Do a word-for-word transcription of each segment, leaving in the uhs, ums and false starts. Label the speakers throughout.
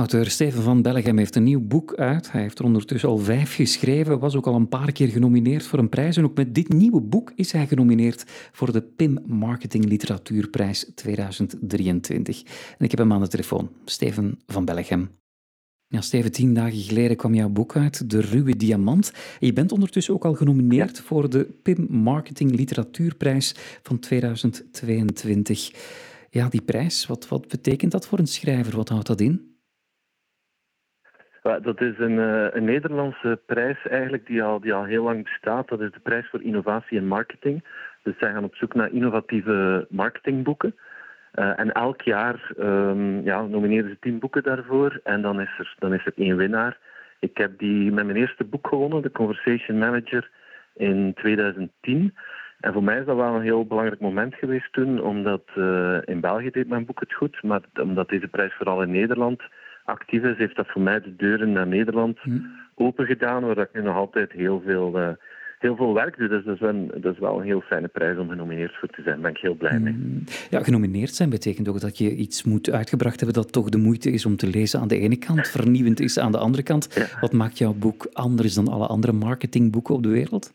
Speaker 1: Auteur Steven van Bellegem heeft een nieuw boek uit. Hij heeft er ondertussen al vijf geschreven, was ook al een paar keer genomineerd voor een prijs. En ook met dit nieuwe boek is hij genomineerd voor de P I M Marketing Literatuurprijs tweeduizend drieëntwintig. En ik heb hem aan de telefoon, Steven van Bellegem. Ja, Steven, tien dagen geleden kwam jouw boek uit, De Ruwe Diamant. En je bent ondertussen ook al genomineerd ja. voor de P I M Marketing Literatuurprijs van tweeduizend tweeëntwintig. Ja, die prijs, wat, wat betekent dat voor een schrijver? Wat houdt dat in?
Speaker 2: Ja, dat is een, uh, een Nederlandse prijs eigenlijk die al, die al heel lang bestaat. Dat is de prijs voor innovatie en marketing. Dus zij gaan op zoek naar innovatieve marketingboeken. Uh, en elk jaar um, ja, nomineren ze tien boeken daarvoor en dan is, er, dan is er één winnaar. Ik heb die met mijn eerste boek gewonnen, The Conversation Manager, in tweeduizend tien. En voor mij is dat wel een heel belangrijk moment geweest toen, omdat uh, in België deed mijn boek het goed, maar omdat deze prijs vooral in Nederland actief is, heeft dat voor mij de deuren naar Nederland hmm. open gedaan, waar ik nu nog altijd heel veel, uh, heel veel werk doe. Dus dat is, wel, dat is wel een heel fijne prijs om genomineerd voor te zijn. Daar ben ik heel blij mee.
Speaker 1: Hmm. Ja, genomineerd zijn betekent ook dat je iets moet uitgebracht hebben dat toch de moeite is om te lezen aan de ene kant, vernieuwend is aan de andere kant. Ja. Wat maakt jouw boek anders dan alle andere marketingboeken op de wereld?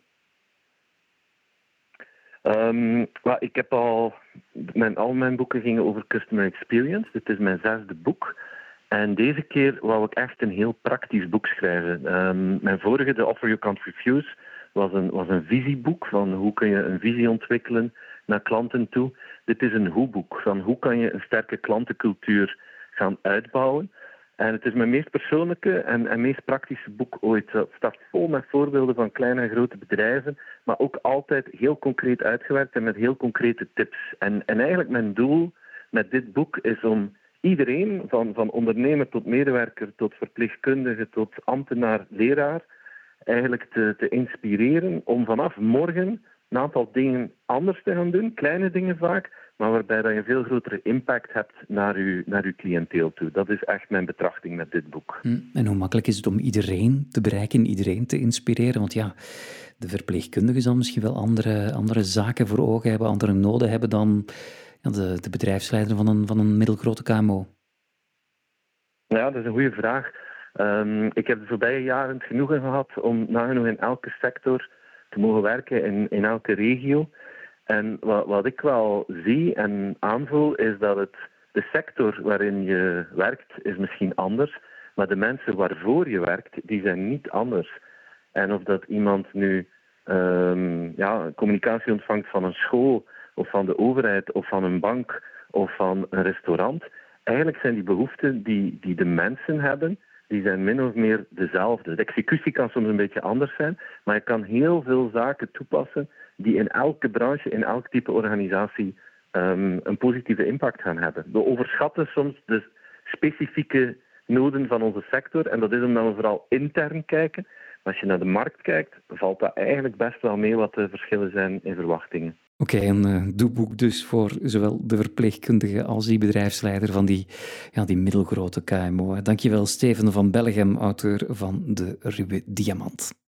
Speaker 2: Um, well, ik heb al... Mijn, al mijn boeken gingen over customer experience. Dit is mijn zesde boek. En deze keer wou ik echt een heel praktisch boek schrijven. Um, mijn vorige, The Offer You Can't Refuse, was een, was een visieboek van hoe kun je een visie ontwikkelen naar klanten toe. Dit is een hoe-boek van hoe kan je een sterke klantencultuur gaan uitbouwen. En het is mijn meest persoonlijke en, en meest praktische boek ooit. Het staat vol met voorbeelden van kleine en grote bedrijven, maar ook altijd heel concreet uitgewerkt en met heel concrete tips. En, en eigenlijk mijn doel met dit boek is om iedereen, van, van ondernemer tot medewerker, tot verpleegkundige, tot ambtenaar, leraar, eigenlijk te, te inspireren om vanaf morgen een aantal dingen anders te gaan doen, kleine dingen vaak, maar waarbij dat je veel grotere impact hebt naar je, naar je cliënteel toe. Dat is echt mijn betrachting met dit boek.
Speaker 1: En hoe makkelijk is het om iedereen te bereiken, iedereen te inspireren? Want ja, de verpleegkundige zal misschien wel andere, andere zaken voor ogen hebben, andere noden hebben dan ja, de, de bedrijfsleider van een, van een middelgrote K M O.
Speaker 2: Ja, dat is een goede vraag. Um, ik heb de voorbije jaren het genoegen gehad om nagenoeg in elke sector te mogen werken, in, in elke regio. En wat, wat ik wel zie en aanvoel is dat het, de sector waarin je werkt is misschien anders, maar de mensen waarvoor je werkt, die zijn niet anders. En of dat iemand nu um, ja, communicatie ontvangt van een school of van de overheid of van een bank of van een restaurant, eigenlijk zijn die behoeften die, die de mensen hebben, die zijn min of meer dezelfde. De executie kan soms een beetje anders zijn, maar je kan heel veel zaken toepassen die in elke branche, in elk type organisatie um, een positieve impact gaan hebben. We overschatten soms de specifieke noden van onze sector en dat is omdat we vooral intern kijken. Maar als je naar de markt kijkt, valt dat eigenlijk best wel mee wat de verschillen zijn in verwachtingen.
Speaker 1: Oké, okay, een uh, doelboek dus voor zowel de verpleegkundige als die bedrijfsleider van die, ja, die middelgrote K M O. Dankjewel, Steven van Bellegem, auteur van De Ruwe Diamant.